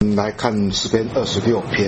来看诗篇26篇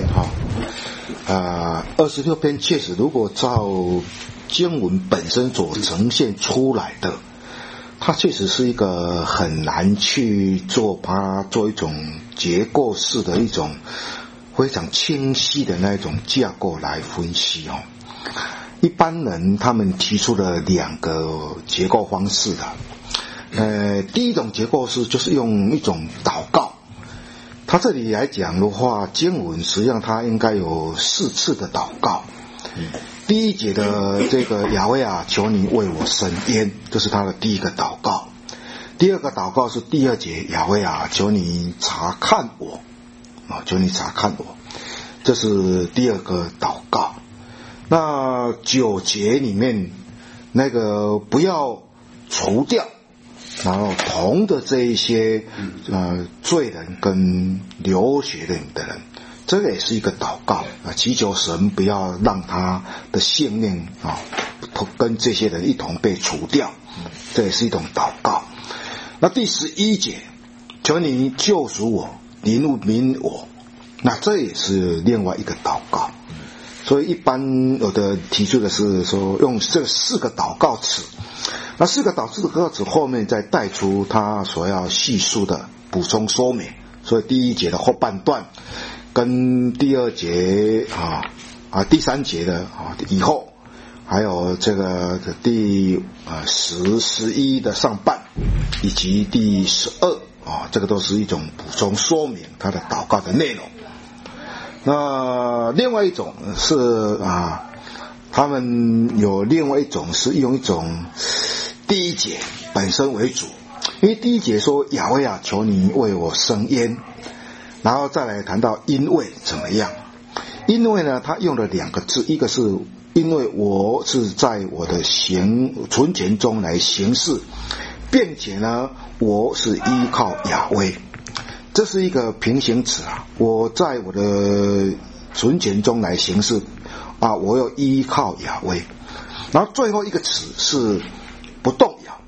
26篇确实，如果照经文本身所呈现出来的，它确实是一个很难去把它做一种结构式的一种非常清晰的那种架构来分析哦。一般人他们提出了两个结构方式的，第一种结构是就是用一种祷告。他这里来讲的话，经文实际上他应该有4次的祷告。第一节的这个雅威啊，求你为我伸冤，这是他的第一个祷告。第二个祷告是第2节，雅威啊，求你查看我，求你查看我，这是第二个祷告。那9节里面那个不要除掉然后同的这一些罪人跟流血的人，这个也是一个祷告祈求神不要让他的性命跟这些人一同被除掉，这也是一种祷告。那第11节，求你救赎我，怜悯我，那这也是另外一个祷告。所以一般有的提出的是说用这4个祷告词，那4个祷告词后面再带出他所要叙述的补充说明。所以第1节的后半段跟第2节第3节的以后，还有这个第10、11的上半以及第12这个都是一种补充说明他的祷告的内容。那另外一种是他们有另外一种是用一种第1节本身为主，因为第1节说雅威啊，求你为我伸冤，然后再来谈到因为怎么样。因为呢，他用了2个字，一个是因为我是在我的存钱中来行事，并且呢我是依靠雅威，这是一个平行词我在我的存钱中来行事我要依靠雅威。然后最后一个词是不动摇，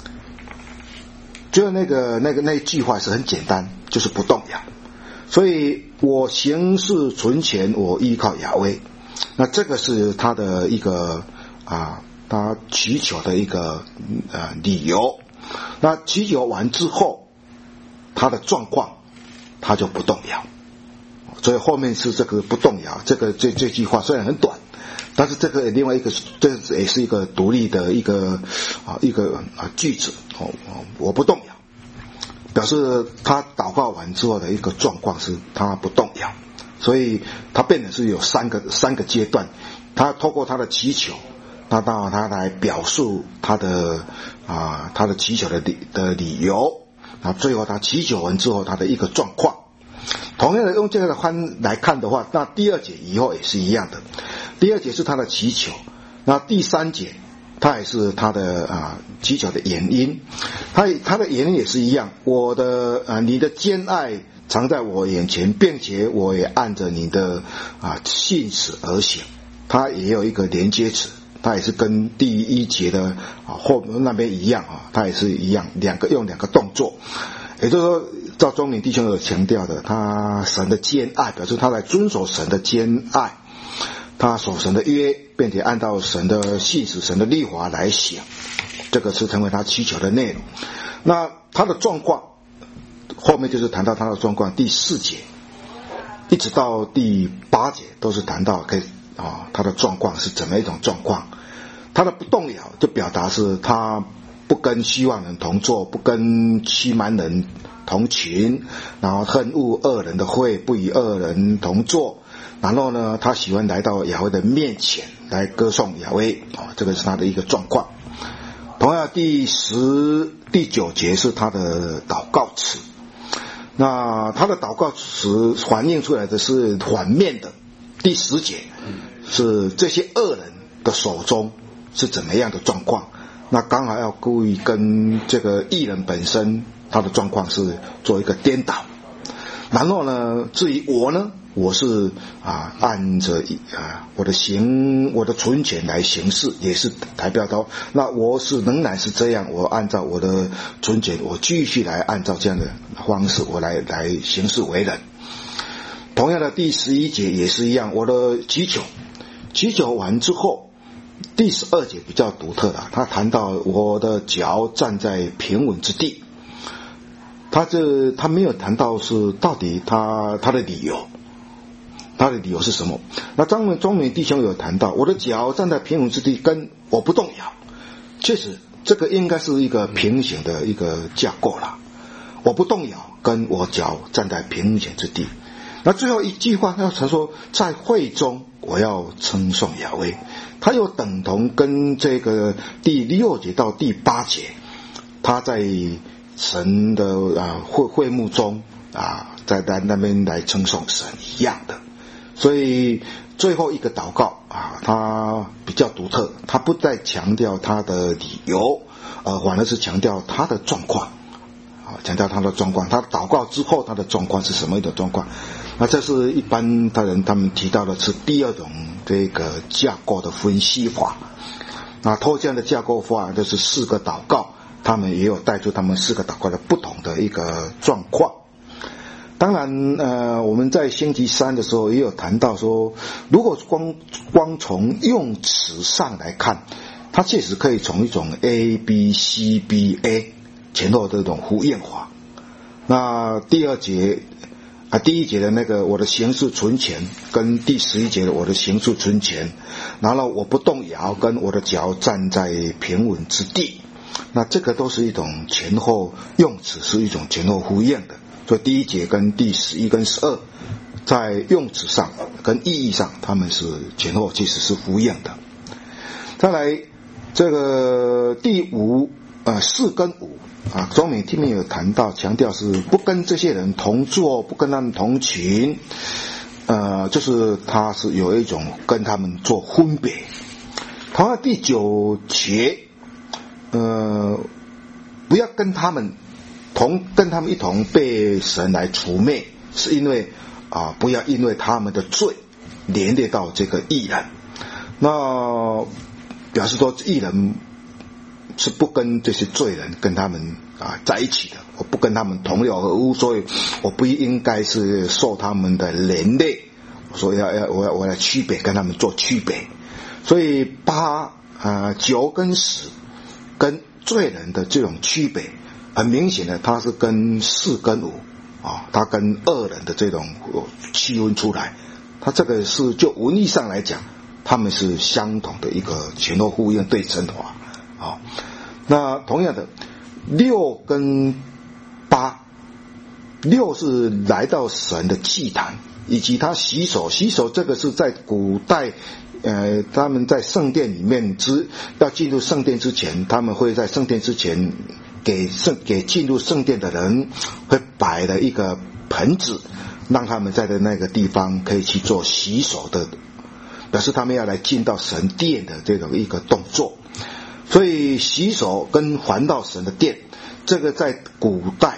就那一句话是很简单，就是不动摇。所以我行事存钱，我依靠雅威，那这个是他的一个他祈求的一个理由。那祈求完之后，他的状况他就不动摇，所以后面是这个不动摇。这句话虽然很短，但是这个另外一个，这也是一个独立的一个句子我不动摇，表示他祷告完之后的一个状况是他不动摇。所以他变成是有三个阶段，他透过他的祈求，他来表述他的祈求的理由，然后最后他祈求完之后他的一个状况。同样的用这个来看的话，那第2节以后也是一样的。第2节是他的祈求，那第3节他也是他的祈求的原因，他的原因也是一样。你的坚爱常在我眼前，并且我也按着你的信使而行。他也有一个连接词，他也是跟第1节的后那边一样他也是一样，用2个动作。也就是说，赵忠林弟兄有强调的，他神的坚爱表示他来遵守神的坚爱，他守神的约，并且按照神的信使、神的律法来行，这个是成为他祈求的内容。那他的状况后面就是谈到他的状况，第4节一直到第8节都是谈到他的状况是怎么一种状况。他的不动摇就表达是他不跟希望人同坐，不跟欺瞒人同群，然后恨恶恶人的会，不与恶人同坐。然后呢，他喜欢来到雅威的面前来歌颂雅威这个是他的一个状况。同样第9节是他的祷告词，那他的祷告词反映出来的是反面的。第10节是这些恶人的手中是怎么样的状况，那刚好要故意跟这个义人本身他的状况是做一个颠倒。然后呢，至于我呢，我是按着我的存钱来行事，也是代表到那我是仍然是这样，我按照我的存钱，我继续来按照这样的方式我来行事为人。 同样的第11节也是一样，我的祈求完之后，第12节比较独特的，他谈到我的脚站在平稳之地，他没有谈到是到底他的理由。他的理由是什么？那庄美弟兄有谈到，我的脚站在平稳之地，跟我不动摇。确实，这个应该是一个平行的一个架构了。我不动摇，跟我脚站在平行之地。那最后一句话，他说，在会中我要称颂亚威，他又等同跟这个第6节到第8节，他在神的会幕中在那边来称颂神一样的。所以最后一个祷告他比较独特，他不再强调他的理由，反而是强调他的状况，他祷告之后他的状况是什么一种状况？那这是一般的人他们提到的是第二种这个架构的分析法。那透过这样的架构法，就是4个祷告，他们也有带出他们4个祷告的不同的一个状况。当然我们在星期3的时候也有谈到说，如果光从用词上来看，它确实可以从一种 A B C B A 前后的这种呼应法。那第1节的那个我的行事存前，跟第11节的我的行事存前，然后我不动摇，跟我的脚站在平稳之地，那这个都是一种前后用词，是一种前后呼应的。所以第1节跟第11跟12在用词上跟意义上，他们是前后其实是呼应的。再来这个第4跟5庄美听面有谈到，强调是不跟这些人同坐，不跟他们同群，就是他是有一种跟他们做分别。同样第9节不要跟他们一同被神来除灭，是因为不要因为他们的罪连累到这个义人。那表示说义人是不跟这些罪人跟他们在一起的，我不跟他们同流合污，所以我不应该是受他们的连累，所以我要区别，跟他们做区别。所以9跟10跟罪人的这种区别，很明显的他是跟4跟5他跟恶人的这种区分出来，他这个是就文意上来讲，他们是相同的一个前后呼应对称法。那同样的6跟8，6是来到神的祭坛，以及他洗手这个是在古代他们在圣殿里面要进入圣殿之前，他们会在圣殿之前给进入圣殿的人会摆了一个盆子，让他们在的那个地方可以去做洗手的，表示他们要来进到神殿的这种一个动作。所以洗手跟还到神的殿，这个在古代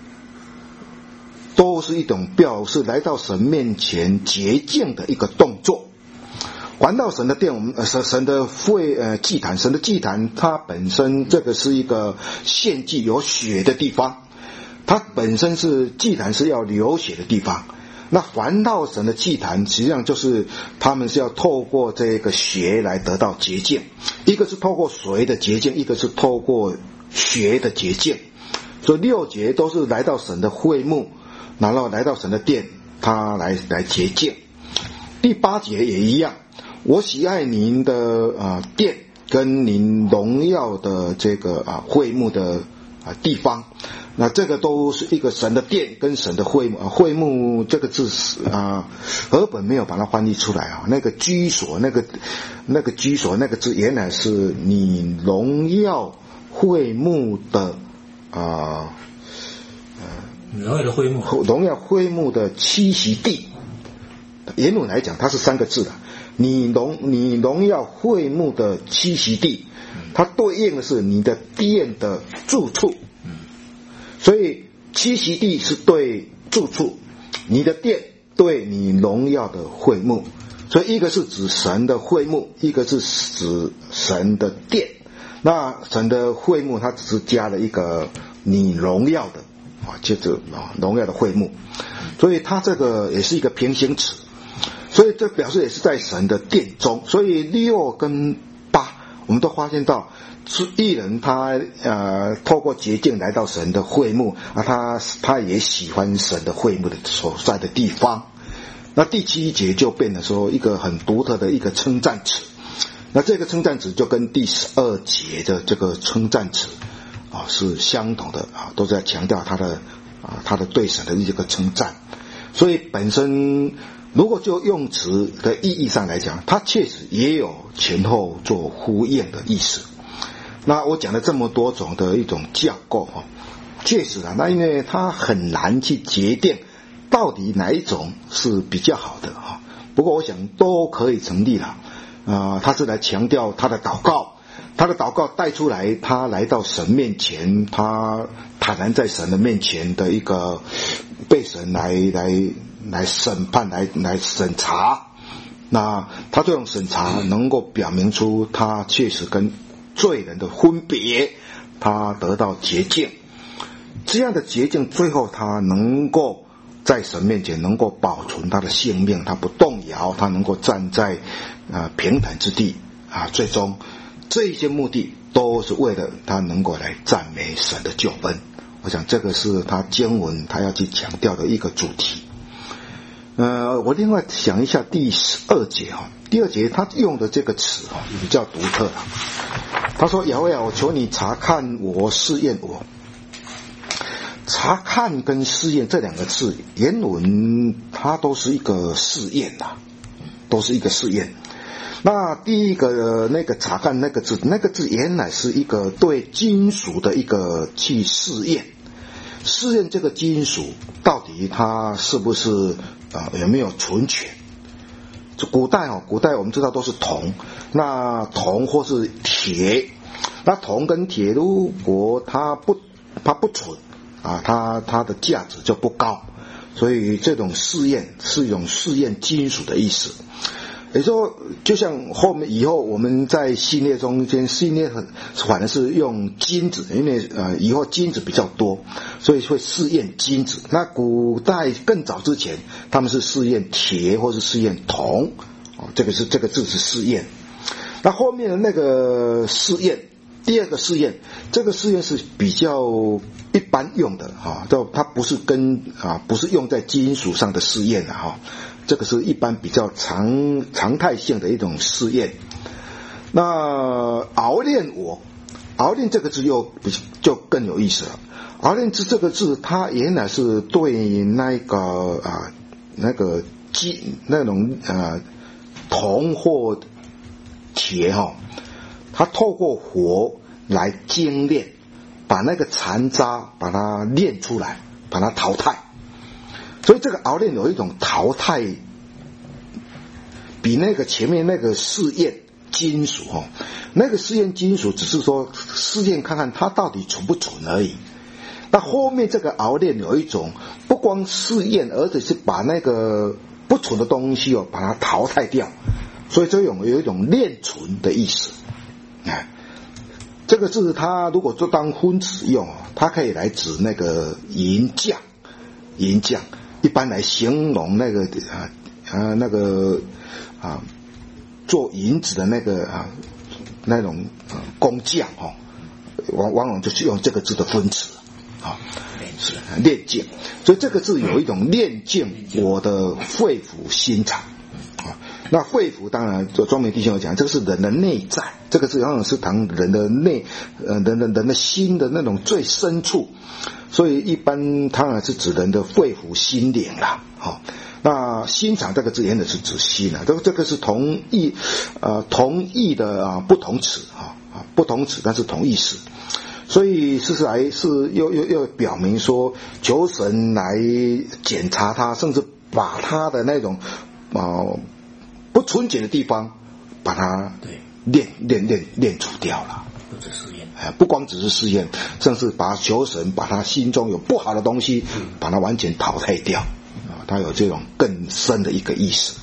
都是一种表示来到神面前洁净的一个动作。还到神的殿，我们神的祭坛，神的祭坛它本身这个是一个献祭有血的地方，它本身是祭坛是要流血的地方。那还到神的祭坛实际上就是他们是要透过这个血来得到洁净，一个是透过水的洁净，一个是透过血的洁净。所以6节都是来到神的会幕，然后来到神的殿，他来洁净。第8节也一样，我喜爱您的殿跟您荣耀的这个会幕的地方。那这个都是一个神的殿跟神的会幕。会幕这个字和本没有把它翻译出来那个居所那个居所那个字原来是你荣耀会幕的荣耀会幕的栖息地。原文来讲它是3个字的，你荣耀会幕的栖息地，它对应的是你的殿的住处。所以栖息地是对住处，你的殿对你荣耀的会幕。所以一个是指神的会幕，一个是指神的殿。那神的会幕它只是加了一个你荣耀的接着荣耀的会幕。 所以它这个也是一个平行尺，所以这表示也是在神的殿中。所以6跟8，我们都发现到义人他透过洁净来到神的会幕啊，他也喜欢神的会幕的所在的地方。那第7节就变得说一个很独特的一个称赞词，那这个称赞词就跟第12节的这个称赞词是相同的啊，都在强调他的对神的一个称赞。所以本身如果就用词的意义上来讲，它确实也有前后做呼应的意思。那我讲了这么多种的一种架构确实啊，那因为它很难去决定到底哪一种是比较好的不过我想都可以成立了他是来强调他的祷告带出来他来到神面前，他坦然在神的面前的一个被神来审判来审查。那他这种审查能够表明出他确实跟罪人的分别，他得到洁净，这样的洁净最后他能够在神面前能够保存他的性命，他不动摇，他能够站在平坦之地最终这些目的都是为了他能够来赞美神的救恩。我想这个是他经文他要去强调的一个主题。我另外想一下第12节第2节他用的这个词比较独特他说雅威我求你查看我，试验我。查看跟试验这两个字原文它都是一个试验都是一个试验。那第一个那个查看那个字原来是一个对金属的一个去试验这个金属到底它是不是有没有纯全。古代我们知道都是铜，那铜或是铁，那铜跟铁如果它不纯它的价值就不高，所以这种试验是一种试验金属的意思。也说就像以后我们在系列中间系列反而是用金子，因为以后金子比较多，所以会试验金子。那古代更早之前他们是试验铁或是试验铜这个字是试验。那后面的那个试验，第二个试验，这个试验是比较一般用的它不是不是用在金属上的试验这个是一般比较常态性的一种试验。那熬炼这个字就更有意思了。熬炼这个字它原来是对那个那种铜或铁它透过火来精炼，把那个残渣把它炼出来，把它淘汰。所以这个熬炼有一种淘汰，比那个前面那个试验金属那个试验金属只是说试验看看它到底纯不纯而已。那后面这个熬炼有一种不光试验，而且是把那个不纯的东西把它淘汰掉，所以这有一种炼纯的意思。这个字它如果做当分词用它可以来指那个银匠，一般来形容那个做银子的那个那种工匠往往就是用这个字的分词是炼净。所以这个字有一种炼净我的肺腑心肠那肺腑当然就庄美弟兄有讲，这个是人的内在，这个是往往是谈人的人的心的那种最深处，所以一般当然是指人的肺腑心灵啦那心肠这个字原来是指心这个是同义的不同词不同词但是同意思。所以事实来是又表明说求神来检查他，甚至把他的那种不纯洁的地方把它练除掉了。不光只是试验，甚至把求神把他心中有不好的东西把它完全淘汰掉它有这种更深的一个意思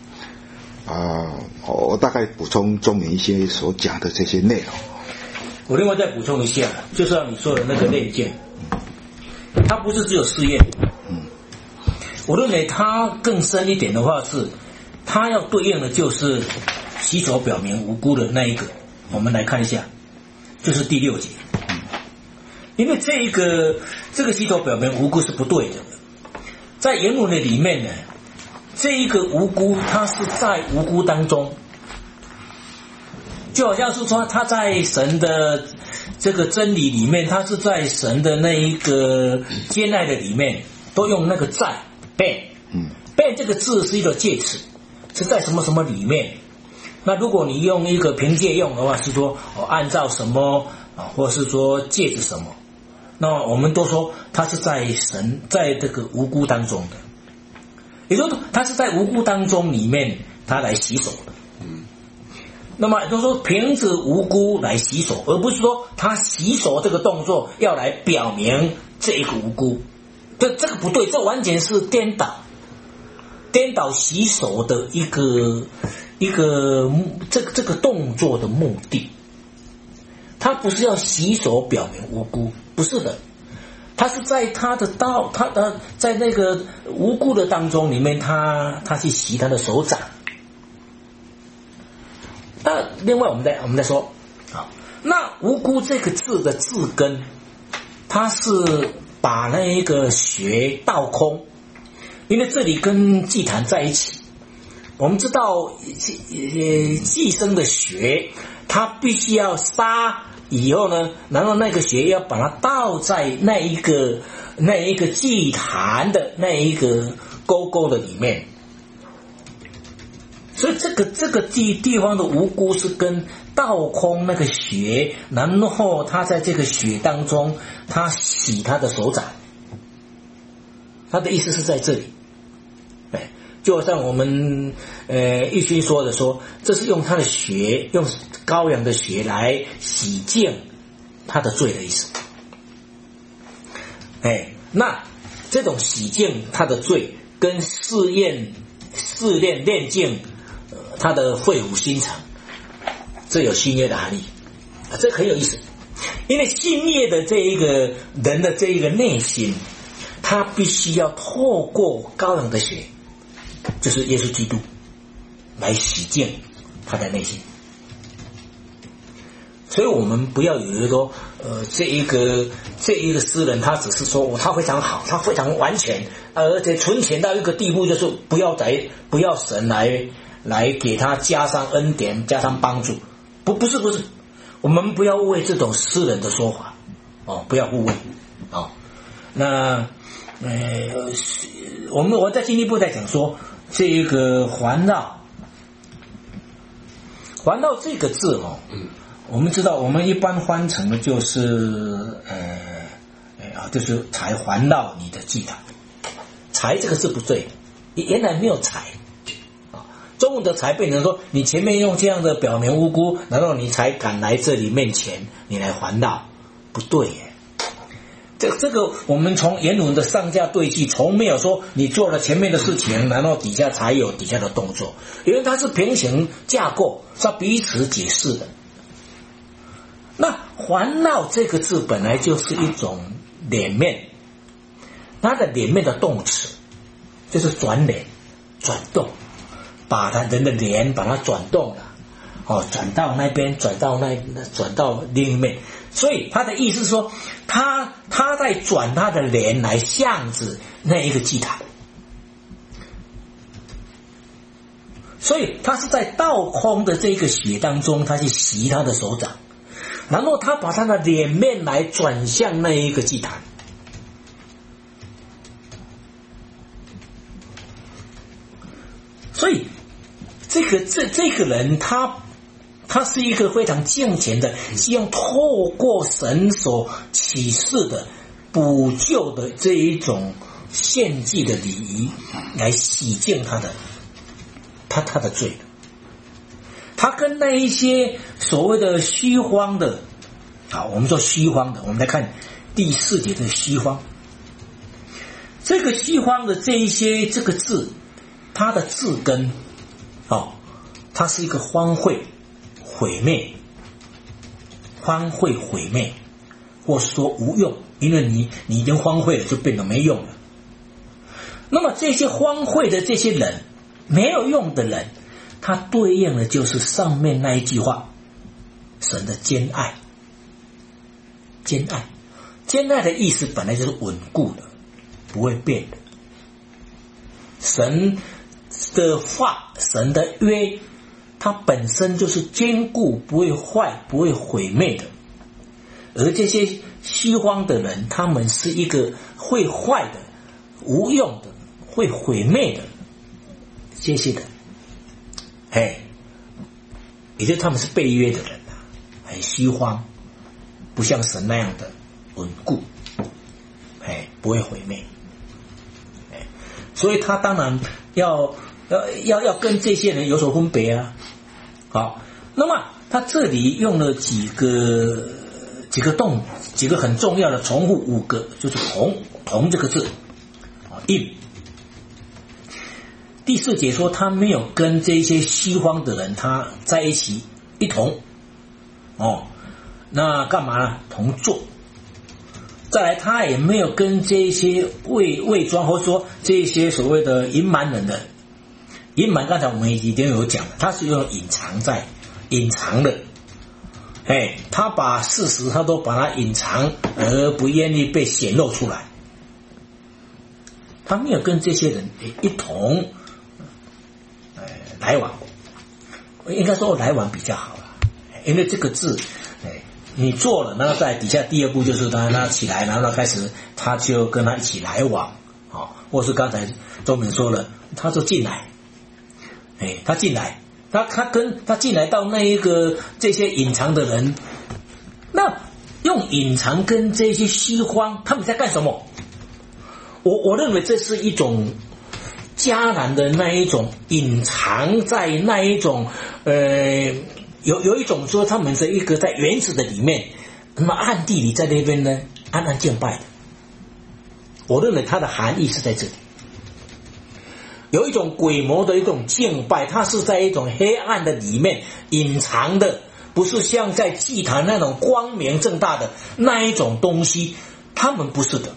我大概补充中明一些所讲的这些内容。 我另外再补充一下，就是像你说的那个炼净，它不是只有试验我认为它更深一点的话是，它要对应的就是洗手表明无辜的那一个。我们来看一下，就是第6节。因为这个洗手表明无辜是不对的，在原文的里面呢，这一个无辜它是在无辜当中，就好像是说他在神的这个真理里面，他是在神的那一个接纳的里面，都用那个在 ben 这个字是一个介词，是在什么什么里面。那如果你用一个凭借用的话，是说按照什么或是说借着什么，那我们都说他是在神在这个无辜当中的，也就是说他是在无辜当中里面他来洗手的。那么就是说凭着无辜来洗手，而不是说他洗手这个动作要来表明这一个无辜，这个不对，这完全是颠倒洗手的一个这个动作的目的。他不是要洗手表明无辜，不是的，他是在他在那个无辜的当中里面，他去洗他的手掌。那另外我们再说那无辜这个字的字根，它是把那一个穴倒空，因为这里跟祭坛在一起。我们知道祭牲的穴，它必须要杀以后呢，然后那个血要把它倒在那一个祭坛的那一个沟沟的里面。所以这个地方的无辜是跟倒空那个血，然后他在这个血当中他洗他的手掌，他的意思是在这里。就像我们义勋说的，说这是用他的血，用羔羊的血来洗净他的罪的意思。那这种洗净他的罪跟试炼炼净他的肺腑心肠，这有新约的含义这很有意思。因为新约的这一个人的这一个内心，他必须要透过羔羊的血，就是耶稣基督来洗净他的内心。所以我们不要以为说这一个诗人他只是说他非常好，他非常完全，而且纯全到一个地步，就是不要神来给他加上恩典，加上帮助。不是，我们不要误会这种诗人的说法不要误会那我再进一步再讲说，这一个环绕这个字我们知道我们一般翻成的就是就是才环绕你的祭坛。才这个字不对，原来没有才中文的才变成说你前面用这样的表明无辜，然后你才敢来这里面前你来环绕，不对耶。这个我们从原文的上下对句从没有说你做了前面的事情，然后底下才有底下的动作，因为它是平行架构，是要彼此解释的。那环绕这个字本来就是一种脸面，它的脸面的动词就是转脸转动，把它人的脸把它转动了转到那边，转到另一面。所以他的意思是说他在转他的脸来向着那一个祭坛，所以他是在倒空的这个血当中，他去洗他的手掌，然后他把他的脸面来转向那一个祭坛。所以这个人他是一个非常敬虔的，是用透过神所启示的补救的这一种献祭的礼仪来洗净他的罪。他跟那一些所谓的虚荒的我们说虚荒的，我们来看第4节的虚荒。这个虚荒的这个字，它的字根它是一个荒废毁灭，或是说无用，因为你已经荒废了，就变得没用了。 那么这些荒废的这些人，没有用的人，它对应的就是上面那一句话，神的坚爱。坚爱，坚爱的意思本来就是稳固的，不会变的。神的话，神的约，它本身就是坚固，不会坏，不会毁灭的。而这些西方的人，他们是一个会坏的、无用的、会毁灭的这些人，也就是他们是被约的人啊，西方不像神那样的稳固，不会毁灭，所以他当然要跟这些人有所分别啊。好，那么他这里用了几个很重要的重复5个，就是同这个字，in。第4节说他没有跟这些西方的人他在一起一同那干嘛呢？同坐。再来，他也没有跟这些伪装，或者说这些所谓的隐瞒人的隐瞒，刚才我们已经有讲了，他是用隐藏的，他把事实他都把它隐藏，而不愿意被显露出来。他没有跟这些人一同来往，应该说来往比较好了，因为这个字你做了，然后在底下第2步就是他起来，然后他开始他就跟他一起来往，或是刚才周明说了，他就进来，他进来，他进来到那一个这些隐藏的人，那用隐藏跟这些西方他们在干什么？我认为这是一种迦南的那一种隐藏在那一种有一种说他们是一个在原始的里面，那么暗地里在那边呢暗暗敬拜的。我认为它的含义是在这里，有一种鬼魔的一种敬拜，它是在一种黑暗的里面隐藏的，不是像在祭坛那种光明正大的那一种东西，他们不是的。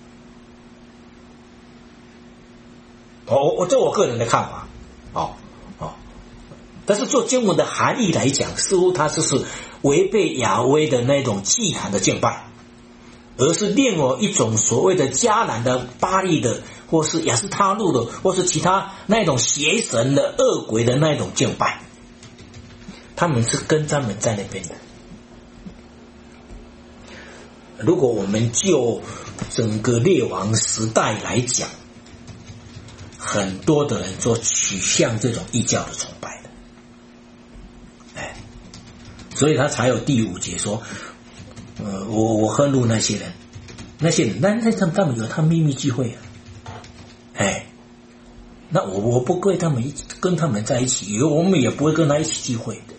这我个人的看法，但是就经文的含义来讲，似乎它就是违背亚威的那种祭坛的敬拜，而是另外一种所谓的迦南的巴力的，或是亚斯他路的，或是其他那种邪神的恶鬼的那种敬拜，他们是跟他们在那边的。如果我们就整个列王时代来讲，很多的人做取向这种异教的崇拜的，所以他才有第5节说，我恨怒那些人，那他们有他秘密聚会啊，那我不会跟他们在一起，我们也不会跟他一起聚会的，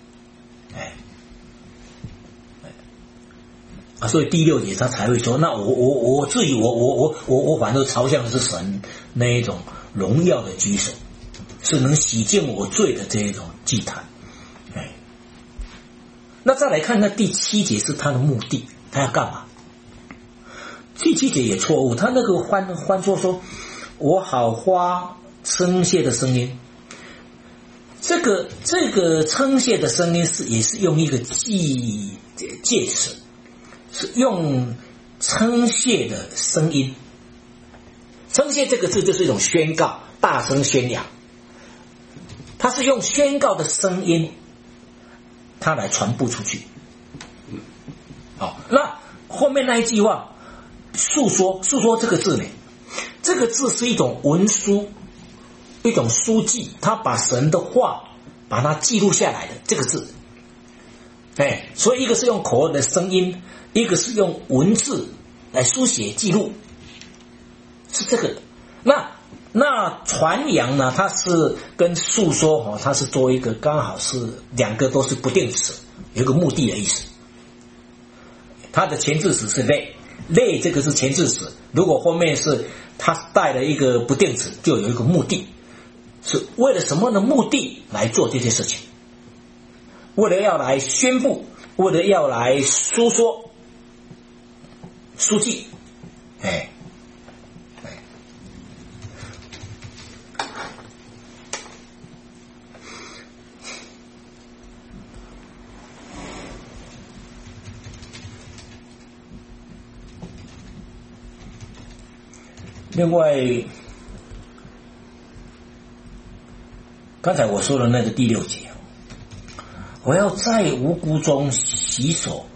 所以第6节他才会说，那我至于我反正朝向的是神那一种荣耀的居首，是能洗净我罪的这一种祭坛。那再来看看第7节是他的目的，他要干嘛？第7节也错误，他那个翻说我好发称谢的声音，这个称谢的声音也是用一个介词，是用称谢的声音。称谢这个字就是一种宣告，大声宣扬，它是用宣告的声音它来传播出去。那后面那一句话诉说这个字呢，这个字是一种文书，一种书记，他把神的话把它记录下来的这个字。所以一个是用口耳的声音，一个是用文字来书写记录，是这个。那传扬呢，它是跟诉说它是做一个刚好是2个都是不定词，有一个目的的意思。它的前置词是类这个是前置词，如果后面是它带了一个不定词，就有一个目的，是为了什么的目的来做这些事情，为了要来宣布，为了要来书说书记。 另外，刚才我说的那个第6节，我要在无辜中洗手，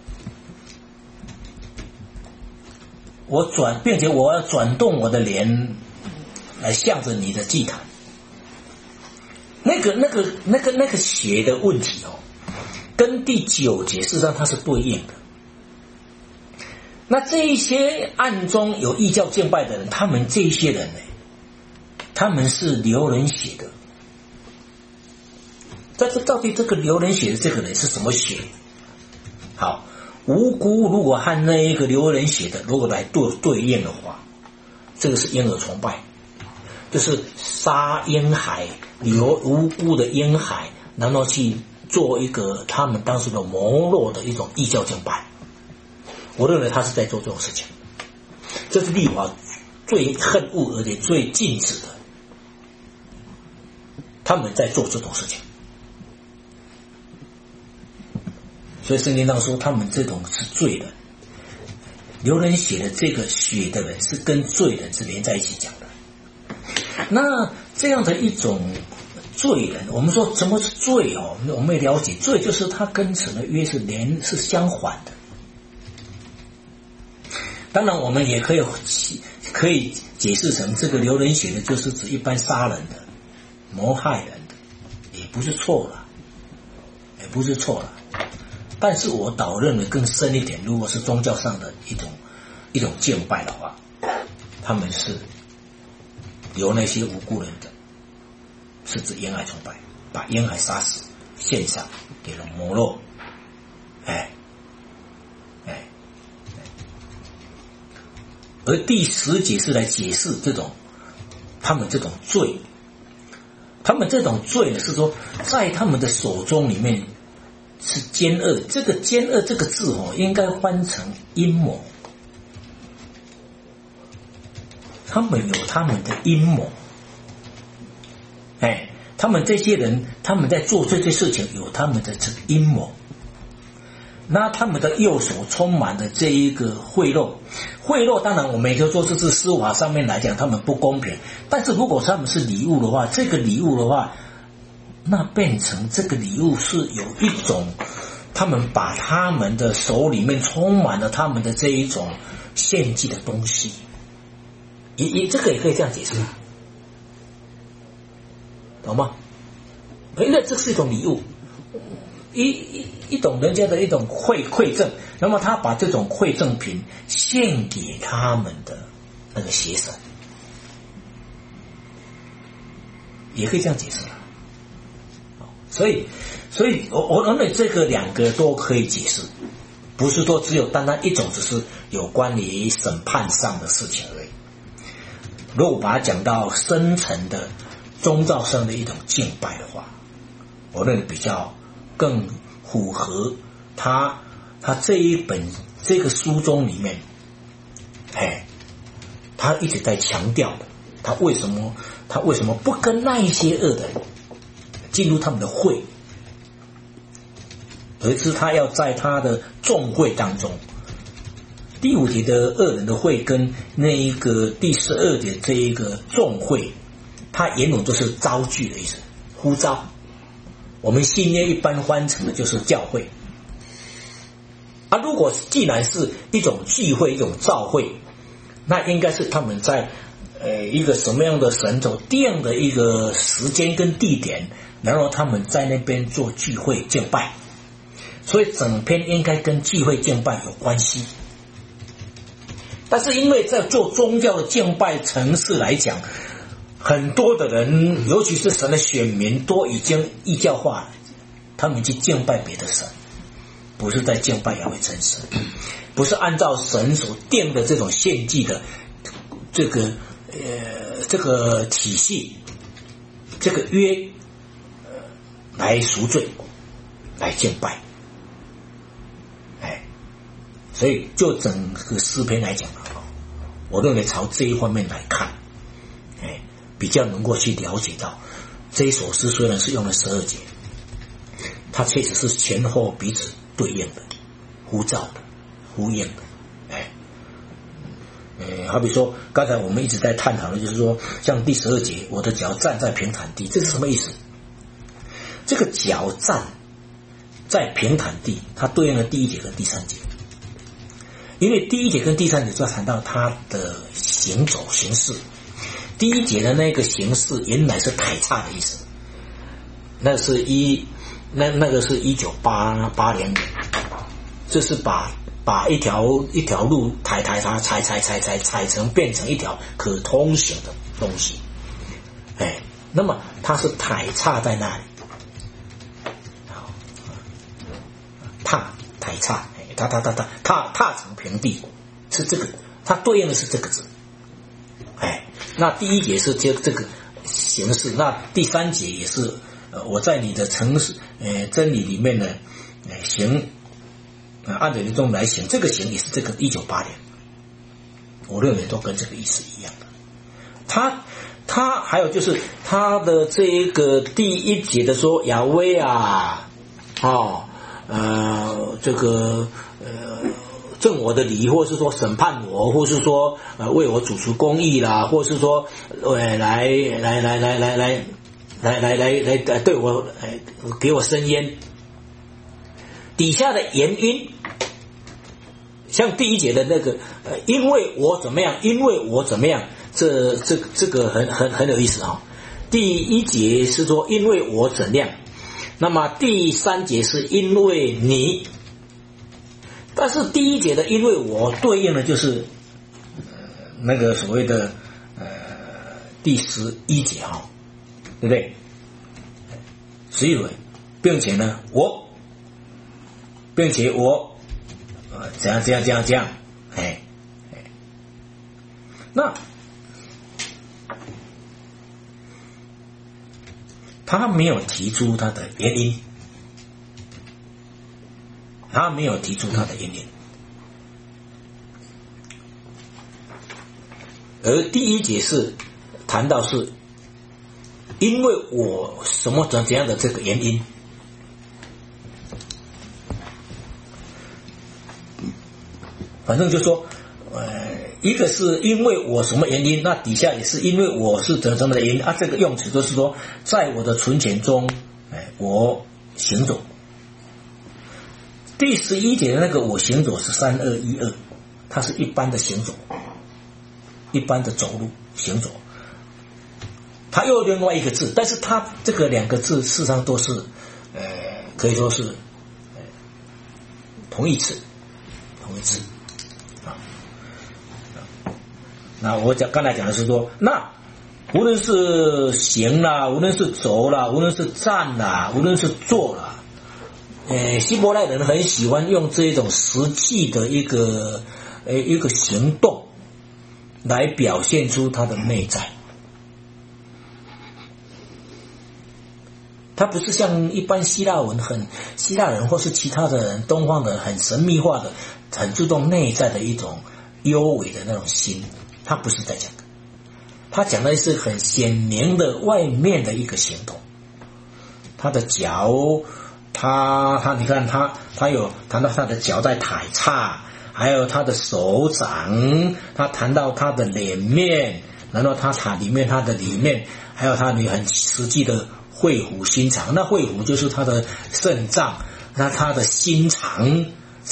并且我要转动我的脸来向着你的祭坛。那个血的问题跟第9节事实上它是对应的。那这一些暗中有异教敬拜的人，他们这些人呢，他们是流人血的。但是到底这个流人血的这个人是什么血？好，无辜如果和那一个流人血的如果来对应的话，这个是婴儿崇拜，就是杀婴孩，流无辜的婴孩，然后去做一个他们当时的摩洛的一种异教敬拜。我认为他是在做这种事情，这是律法最恨恶而且最禁止的，他们在做这种事情。所以圣经上说他们这种是罪人，流人血的这个血的人是跟罪人是连在一起讲的。那这样的一种罪人，我们说什么是罪我们也了解，罪就是他跟神的约是相反的。当然我们也可以解释成这个流人血的就是指一般杀人的谋害人的，也不是错了。但是我倒认为更深一点，如果是宗教上的一种敬拜的话，他们是流那些无辜人的，是指婴孩崇拜，把婴孩杀死献上给了摩洛。而第10节是来解释他们这种罪。他们这种罪呢，是说在他们的手中里面是奸恶。这个奸恶这个字应该翻成阴谋。他们有他们的阴谋，他们这些人他们在做这些事情有他们的这个阴谋。那他们的右手充满了这一个贿赂，当然我们也可以说这是司法上面来讲他们不公平，但是如果他们是礼物的话，这个礼物的话，那变成这个礼物是有一种他们把他们的手里面充满了他们的这一种献祭的东西，这个也可以这样解释，懂吗？因为这是一种礼物，一种人家的一种馈赠，那么他把这种馈赠品献给他们的那个邪神，也可以这样解释。所以我认为这个2个都可以解释，不是说只有单单一种只是有关于审判上的事情而已。如果把它讲到深层的宗教上的一种敬拜的话，我认为比较更符合他这一本这个书中里面，他一直在强调的，他为什么不跟那一些恶的人进入他们的会，而是他要在他的众会当中。第5节的恶人的会跟那一个第12节这一个众会，它原本都是招聚的意思，呼召。我们新约一般翻成的就是教会。如果既然是一种聚会一种召会，那应该是他们在一个什么样的神所定的一个时间跟地点，然后他们在那边做聚会敬拜，所以整篇应该跟聚会敬拜有关系。但是因为在做宗教的敬拜层次来讲，很多的人尤其是神的选民都已经异教化了，他们去敬拜别的神，不是在敬拜亚威真神，不是按照神所定的这种献祭的这个体系这个约来赎罪来敬拜。所以就整个诗篇来讲，我认为朝这一方面来看，比较能够去了解到这一首诗虽然是用了12节，它确实是前后彼此对应的，呼召的，呼应的。 好比说刚才我们一直在探讨的就是说，像第12节，我的脚站在平坦地，这是什么意思？这个脚站在平坦地，它对应了第1节跟第3节，因为第1节跟第3节就要谈到它的行走形式。第1节的那个形式原来是抬叉的意思，那个是1988年，这是把一条路踩成变成一条可通行的东西，那么它是抬叉在那里，抬叉，踏成平地，是这个，它对应的是这个字，那第1节是这个形式，那第3节也是，我在你的诚实真理里面呢，行，按着你中来行，这个行也是这个198年，我认为都跟这个意思一样的。他还有就是他的这一个第1节的说亚威啊，这个正我的理，或是说审判我，或是说为我主持公义啦，或是说来对我给我伸冤。底下的原因，像第1节的那个因为我怎么样，因为我怎么样，这个很有意思啊。第1节是说因为我怎样，那么第3节是因为你。但是第1节的因为我对应的就是那个所谓的第11节对不对？11节，并且我怎样，那他没有提出他的原因。他没有提出他的原因，而第1节是谈到是因为我什么怎样的这个原因，反正就说一个是因为我什么原因，那底下也是因为我是怎么的原因这个用词就是说在我的存钱中我行走。第11节的那个我行走是3212，它是一般的行走，一般的走路行走，它又有另外一个字，但是它这个2个字事实上都是可以说是同义词那我刚才讲的是说，那无论是行啦，无论是走啦，无论是站啦，无论是坐啦，希伯来人很喜欢用这种实际的一个行动来表现出他的内在。他不是像一般希腊人或是其他的人东方的很神秘化的很注重内在的一种幽微的那种心，他不是在讲的，他讲的是很显明的外面的一个行动。他的脚，你看他有谈到他的脚在抬叉，还有他的手掌，他谈到他的脸面，然后他里面还有他很实际的会腑心肠，那会腑就是他的肾脏，那他的心肠，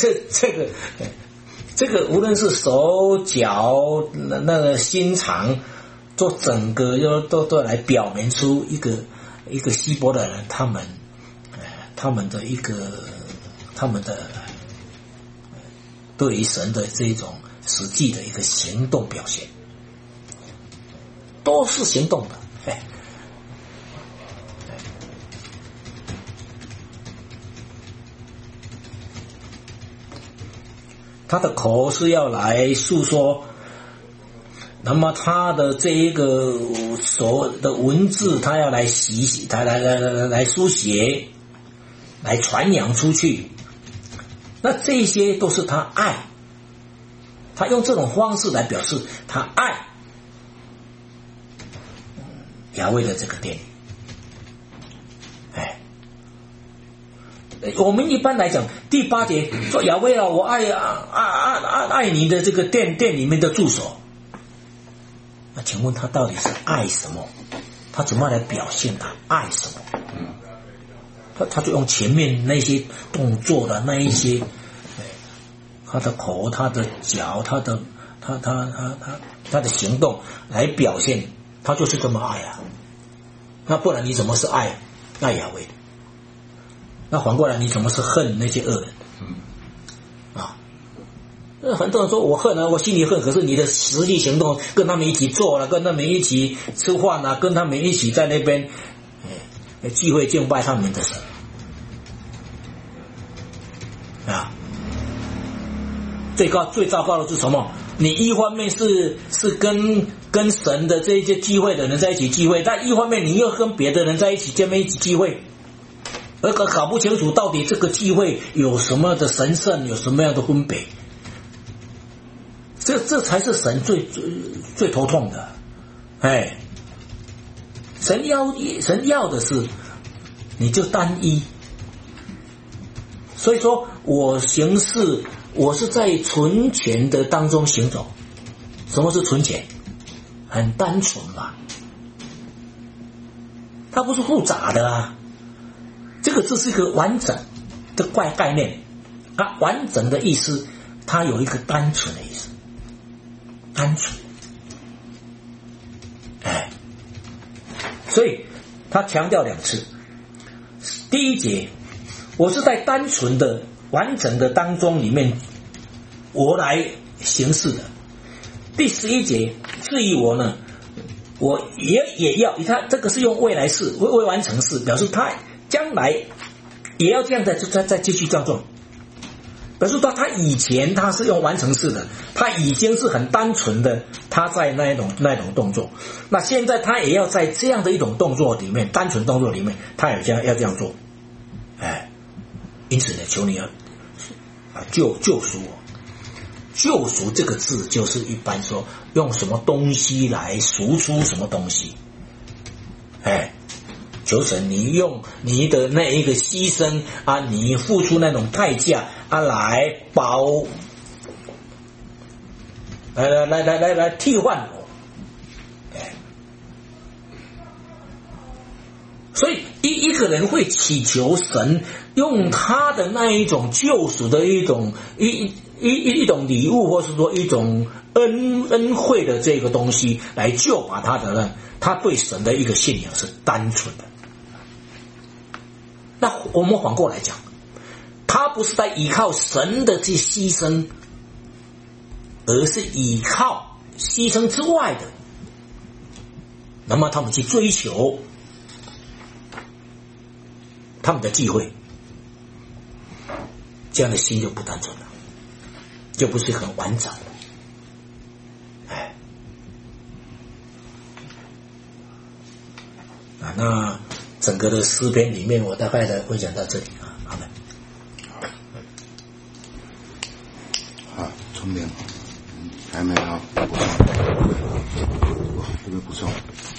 这个无论是手脚那个心肠，做整个都来表明出一个希伯来人他们的对于神的这种实际的一个行动表现，都是行动的。他的口是要来诉说，那么他的这一个所的文字，他要来他来书写，来传扬出去。那这些都是他爱，他用这种方式来表示他爱雅威的这个殿。我们一般来讲，第8节说雅威啊，我爱你的这个殿里面的住所， 那请问他到底是爱什么？他怎么来表现他爱什么？他就用前面那些动作的那一些，他的口、他的脚、他的行动来表现，他就是这么爱啊。那不然你怎么是爱雅威？那反过来你怎么是恨那些恶人？很多人说我恨啊，我心里恨，可是你的实际行动跟他们一起做了，跟他们一起吃饭啊，跟他们一起在那边聚会敬拜他们的神啊。最糟糕的是什么？你一方面是跟神的这些聚会的人在一起聚会，但一方面你又跟别的人在一起一起聚会，而搞不清楚到底这个聚会有什么的神圣，有什么样的分别。这才是神最头痛的，神要的是你就单一。所以说我行事，我是在纯全的当中行走。什么是纯全？很单纯嘛，它不是复杂的啊。这个字是一个完整的概念，完整的意思，它有一个单纯的意思。单纯，所以他强调2次。第一节，我是在单纯的、完整的当中里面，我来行事的。第11节，至于我呢，我也要，他这个是用未来式、未完成式，表示他将来也要这样再继续这样做。表示他以前他是用完成式的，他已经是很单纯的，他在那种动作。那现在他也要在这样的一种动作里面，单纯动作里面，他也要这样做。因此呢，求你要救赎我。救赎这个字就是一般说用什么东西来赎出什么东西。求神，你用你的那一个牺牲啊，你付出那种代价啊，来来替换我。所以一个人会祈求神用他的那一种救赎的一种礼物，或是说一种恩惠的这个东西来救拔他的人，他对神的一个信仰是单纯的。那我们反过来讲，他不是在依靠神的这牺牲，而是依靠牺牲之外的，那么他们去追求他们的机会，这样的心就不单纯了，就不是很完整了。那整个的诗篇里面，我大概的分享到这里啊，好的。 好，充电，还没有补充，这个补充。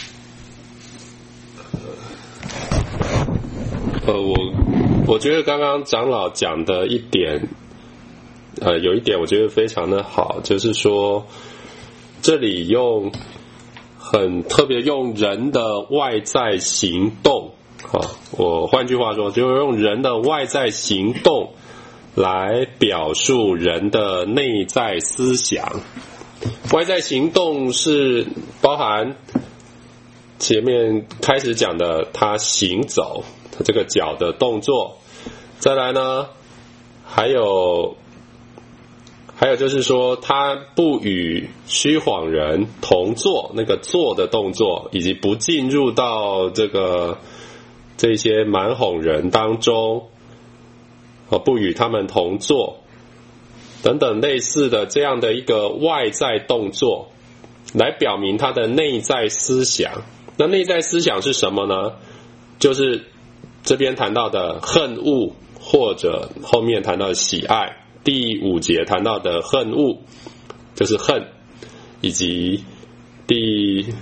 我觉得刚刚长老讲的一点，有一点我觉得非常的好，就是说这里很特别用人的外在行动，我换句话说，就是用人的外在行动来表述人的内在思想。外在行动是包含前面开始讲的他行走，他这个脚的动作，再来呢还有就是说他不与虚谎人同坐，那个坐的动作，以及不进入到这些蛮哄人当中，不与他们同坐等等类似的这样的一个外在动作，来表明他的内在思想。那内在思想是什么呢？就是这边谈到的恨恶，或者后面谈到的喜爱。第5节谈到的恨恶就是恨，以及第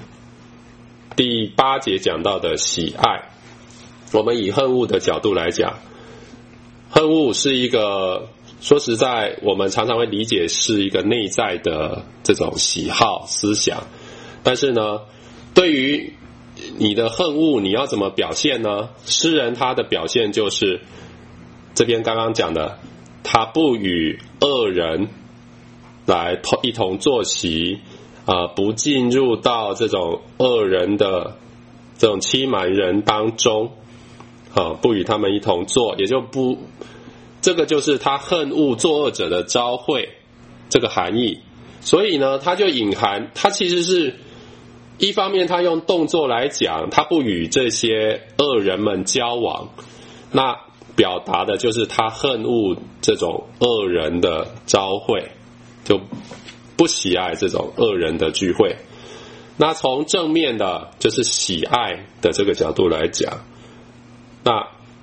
8节讲到的喜爱。我们以恨恶的角度来讲，恨恶是一个，说实在我们常常会理解是一个内在的这种喜好思想， 但是呢，对于你的恨恶，你要怎么表现呢？诗人他的表现就是这边刚刚讲的，他不与恶人来一同坐席，不进入到这种恶人的这种欺瞒人当中，不与他们一同坐，也就不，这个就是他恨恶作恶者的召会这个含义。所以呢，他就隐含，他其实是一方面他用动作来讲，他不与这些恶人们交往，那表达的就是他恨恶这种恶人的召会，就不喜爱这种恶人的聚会。那从正面的就是喜爱的这个角度来讲，那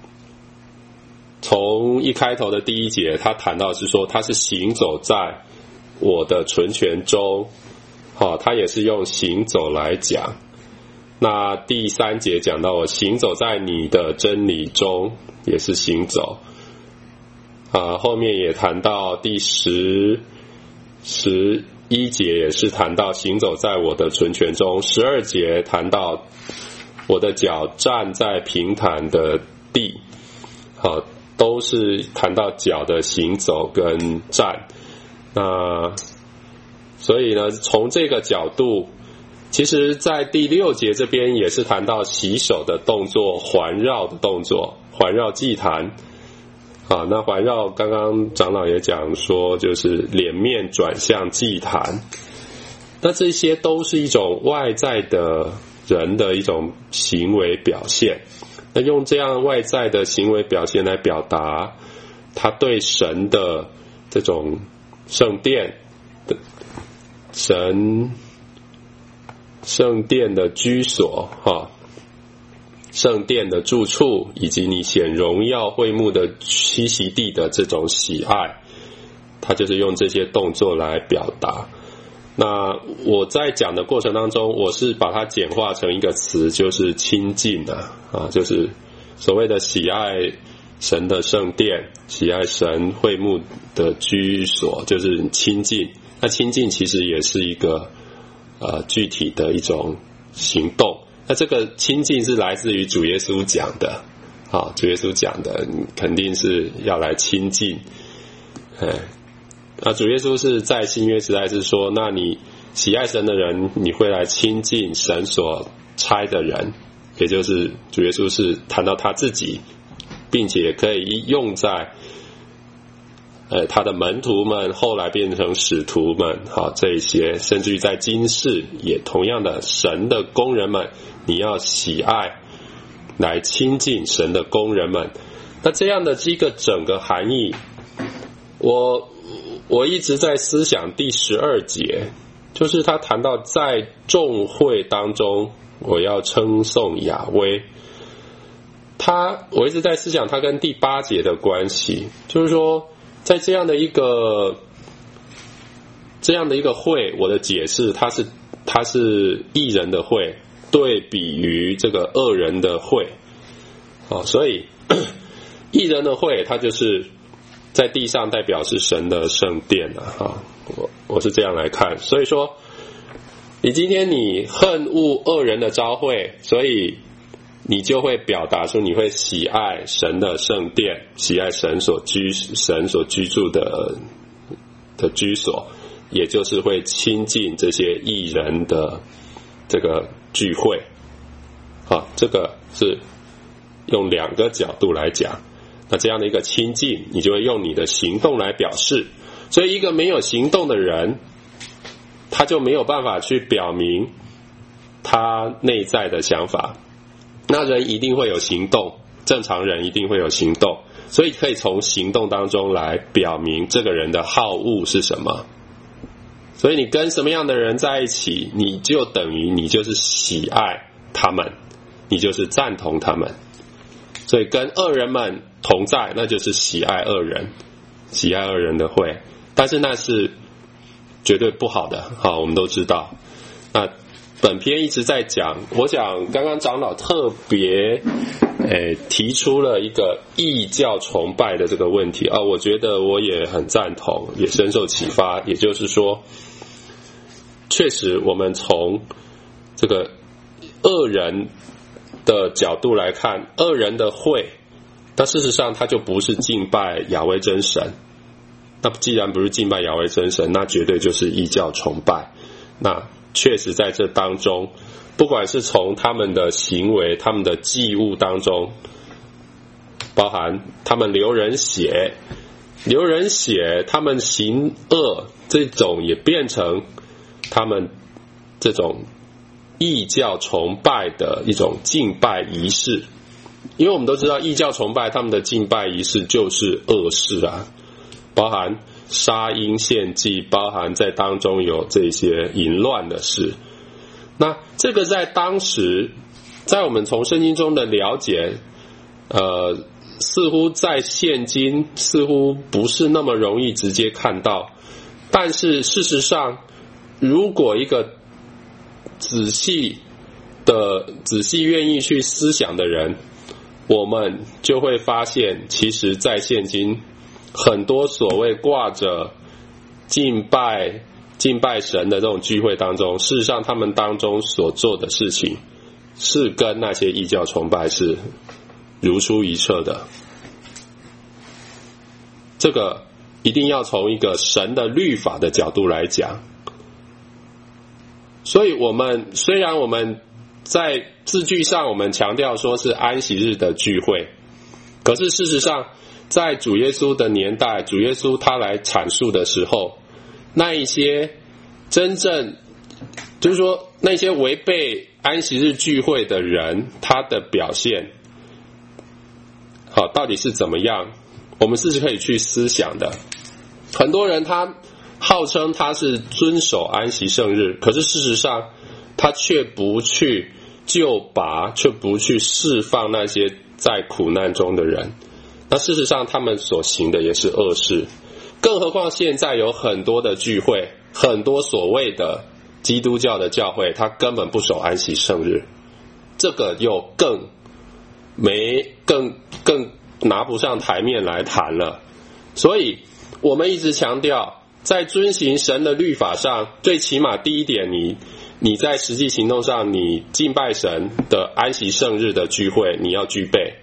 从一开头的第一节他谈到是说他是行走在我的纯全中，他也是用行走来讲。那第3节讲到我行走在你的真理中，也是行走。后面也谈到第11节也是谈到行走在我的纯全中，12节谈到我的脚站在平坦的地，都是谈到脚的行走跟站。那所以呢，从这个角度，其实在第6节这边也是谈到洗手的动作，环绕的动作，环绕祭坛。那环绕刚刚长老也讲说，就是脸面转向祭坛。那这些都是一种外在的人的一种行为表现。那用这样外在的行为表现来表达他对神的这种圣殿的圣殿的居所，圣殿的住处，以及你显荣耀会幕的栖息地的这种喜爱，他就是用这些动作来表达。那我在讲的过程当中，我是把它简化成一个词，就是亲近就是所谓的喜爱神的圣殿，喜爱神会幕的居所，就是亲近。那亲近其实也是一个具体的一种行动。那这个亲近是来自于主耶稣讲的，主耶稣讲的肯定是要来亲近。那主耶稣是在新约时代是说，那你喜爱神的人，你会来亲近神所差的人，也就是主耶稣是谈到他自己，并且可以用在他的门徒们，后来变成使徒们，这一些，甚至于在今世也同样的，神的工人们，你要喜爱来亲近神的工人们。那这样的一个整个含义，我一直在思想第12节，就是他谈到在众会当中我要称颂亚威，我一直在思想他跟第8节的关系，就是说在这样的一个会，我的解释它是义人的会对比于这个恶人的会，所以义人的会它就是在地上代表是神的圣殿我是这样来看。所以说你今天你恨恶恶人的召会，所以你就会表达出你会喜爱神的圣殿，喜爱神所居住的居所，也就是会亲近这些义人的这个聚会。这个是用2个角度来讲。那这样的一个亲近，你就会用你的行动来表示。所以一个没有行动的人，他就没有办法去表明他内在的想法。那人一定会有行动，正常人一定会有行动，所以可以从行动当中来表明这个人的好恶是什么。所以你跟什么样的人在一起，你就等于你就是喜爱他们，你就是赞同他们。所以跟恶人们同在，那就是喜爱恶人，喜爱恶人的会，但是那是绝对不好的，我们都知道。那本篇一直在讲，我想刚刚长老特别提出了一个异教崇拜的这个问题我觉得我也很赞同，也深受启发。也就是说，确实我们从这个恶人的角度来看，恶人的会，但事实上他就不是敬拜亚威真神。那既然不是敬拜亚威真神，那绝对就是异教崇拜。那确实在这当中，不管是从他们的行为、他们的祭物当中，包含他们流人血，他们行恶，这种也变成他们这种异教崇拜的一种敬拜仪式。因为我们都知道异教崇拜他们的敬拜仪式就是恶事啊，包含杀婴献祭，包含在当中有这些淫乱的事。那这个在当时，在我们从圣经中的了解，似乎在现今似乎不是那么容易直接看到。但是事实上，如果一个仔细愿意去思想的人，我们就会发现，其实在现今很多所谓挂着敬拜神的这种聚会当中，事实上他们当中所做的事情是跟那些异教崇拜是如出一辙的。这个一定要从一个神的律法的角度来讲。所以虽然我们在字句上我们强调说是安息日的聚会，可是事实上在主耶稣的年代，主耶稣他来阐述的时候，那一些真正就是说那些违背安息日聚会的人，他的表现到底是怎么样，我们是可以去思想的。很多人他号称他是遵守安息圣日，可是事实上他却不去救拔，却不去释放那些在苦难中的人。那事实上他们所行的也是恶事。更何况现在有很多的聚会，很多所谓的基督教的教会，他根本不守安息圣日，这个又更拿不上台面来谈了。所以我们一直强调，在遵行神的律法上，最起码第一点，你在实际行动上，你敬拜神的安息圣日的聚会你要具备。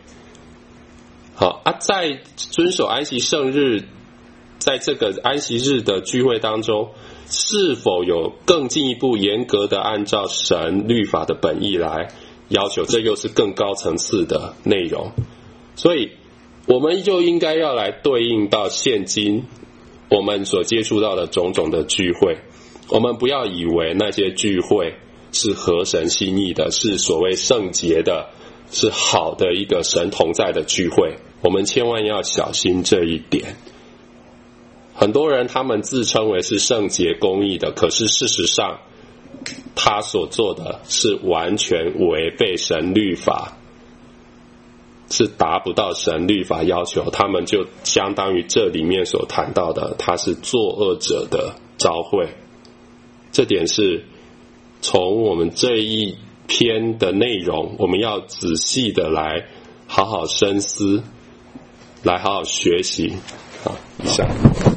在遵守安息圣日，在这个安息日的聚会当中，是否有更进一步严格的按照神律法的本意来要求，这又是更高层次的内容。所以我们就应该要来对应到现今我们所接触到的种种的聚会。我们不要以为那些聚会是合神心意的，是所谓圣洁的，是好的一个神同在的聚会，我们千万要小心这一点。很多人他们自称为是圣洁公义的，可是事实上他所做的是完全违背神律法，是达不到神律法要求，他们就相当于这里面所谈到的，他是作恶者的召会。这点是从我们这一篇的内容，我们要仔细的来好好深思，来好好学习。好，以上。